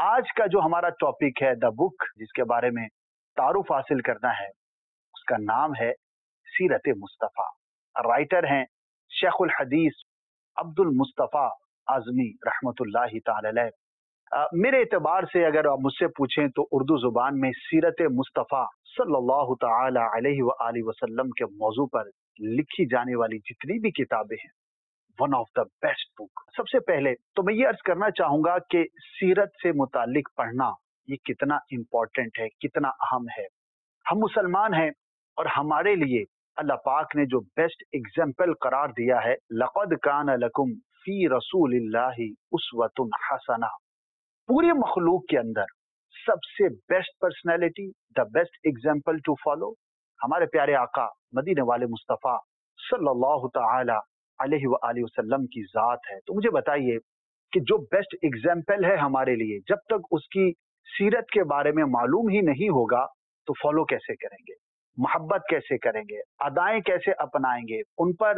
आज का जो हमारा टॉपिक है, द बुक जिसके बारे में तारुफ हासिल करना है, उसका नाम है सीरत मुस्तफ़ा। राइटर हैं शेखुल हदीस अब्दुल मुस्तफ़ा आज़मी रहमतुल्लाहि ताला अलैह। मेरे एतबार से अगर आप मुझसे पूछें तो उर्दू जुबान में सीरत मुस्तफ़ा सल्लल्लाहु ताला अलैहि व आलिहि वसल्लम के मौजू पर लिखी जाने वाली जितनी भी किताबें हैं, one of the best book. सबसे पहले तो मैं ये अर्ज करना चाहूंगा कि सीरत से मुतालिक पढ़ना ये कितना इम्पोर्टेंट है, कितना अहम है। हम मुसलमान हैं और हमारे लिए अल्लाह पाक ने जो बेस्ट एग्जाम्पल करार दिया है, लक़द कान लकुम फी रसूलिल्लाहि उस्वतुन हसना। पूरी मखलूक के अंदर सबसे best personality, the best example to follow हमारे प्यारे आका मदीने वाले मुस्तफ़ा सल्लल्लाहु ताला अलैहि व आलिहि वसल्लम की जात है। तो मुझे बताइए कि जो बेस्ट एग्जाम्पल है हमारे लिए, जब तक उसकी सीरत के बारे में मालूम ही नहीं होगा तो फॉलो कैसे करेंगे, मोहब्बत कैसे करेंगे, अदाएं कैसे अपनाएंगे, उन पर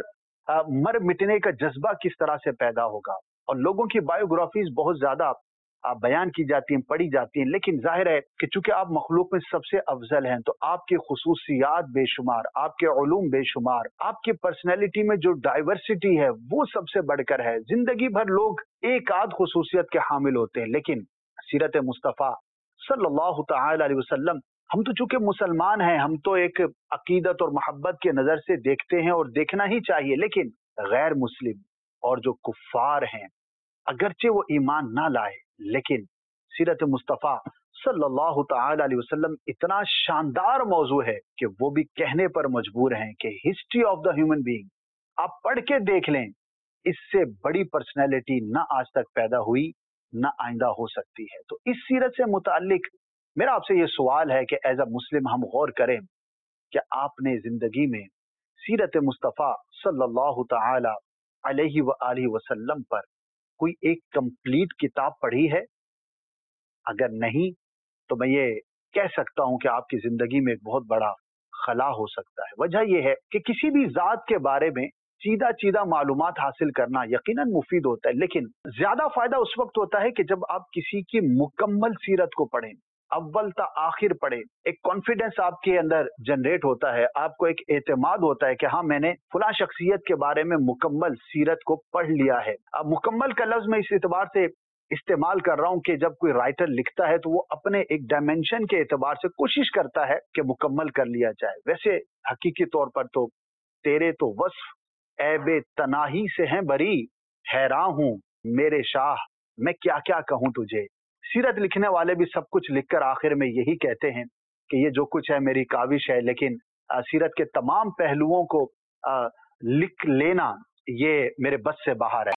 मर मिटने का जज्बा किस तरह से पैदा होगा। और लोगों की बायोग्राफीज बहुत ज्यादा बयान की जाती हैं, पढ़ी जाती हैं, लेकिन जाहिर है कि चूंकि आप मखलूक में सबसे अफजल हैं तो आपकी खुसूसियात बेशुमार, आपके उलूम बेशुमार, आपकी पर्सनैलिटी में जो डाइवर्सिटी है वो सबसे बढ़कर है। जिंदगी भर लोग एक आध खुसूसियत के हामिल होते हैं, लेकिन सीरत मुस्तफ़ा सल्लल्लाहु ताला अलैहि वसल्लम, हम तो चूंकि मुसलमान हैं, हम तो एक अकीदत और मोहब्बत के नजर से देखते हैं और देखना ही चाहिए, लेकिन गैर मुस्लिम और जो कुफ्फार हैं, अगरचे वो ईमान ना लाए, लेकिन सीरत मुस्तफ़ा सल्लल्लाहु ताला अलैहि वसल्लम इतना शानदार मौजू है कि वो भी कहने पर मजबूर हैं कि history of the human being आप पढ़ के देख लें, इससे बड़ी पर्सनैलिटी ना आज तक पैदा हुई ना आइंदा हो सकती है। तो इस सीरत से मुताल्लिक मेरा आपसे ये सवाल है कि एज अ मुस्लिम हम गौर करें कि आपने जिंदगी में सीरत मुस्तफ़ा सल्लल्लाहु ताला अलैहि व आलिहि वसल्लम पर कोई एक कंप्लीट किताब पढ़ी है? अगर नहीं तो मैं ये कह सकता हूं कि आपकी जिंदगी में एक बहुत बड़ा खला हो सकता है। वजह यह है कि किसी भी जात के बारे में सीधा सीधा मालूमात हासिल करना यकीनन मुफीद होता है, लेकिन ज्यादा फायदा उस वक्त होता है कि जब आप किसी की मुकम्मल सीरत को पढ़ें, अव्वल ता आखिर पढ़े। एक कॉन्फिडेंस आपके अंदर जनरेट होता है, आपको एक एतमाद होता है कि हाँ, मैंने फला शख्सियत के बारे में मुकम्मल सीरत को पढ़ लिया है। अब मुकम्मल का लफ्ज मैं इस एतबार से इस्तेमाल कर रहा हूं कि जब कोई राइटर लिखता है तो वो अपने एक डायमेंशन के एतबार से कोशिश करता है कि मुकम्मल कर लिया जाए। वैसे हकीकी तौर पर तो तेरे तो वस्फ ऐबे तनाही से हैं बरी, हैरान हूं मेरे शाह मैं क्या क्या कहूं तुझे। सीरत लिखने वाले भी सब कुछ लिखकर आखिर में यही कहते हैं कि ये जो कुछ है मेरी काविश है, लेकिन सीरत के तमाम पहलुओं को लिख लेना ये मेरे बस से बाहर है।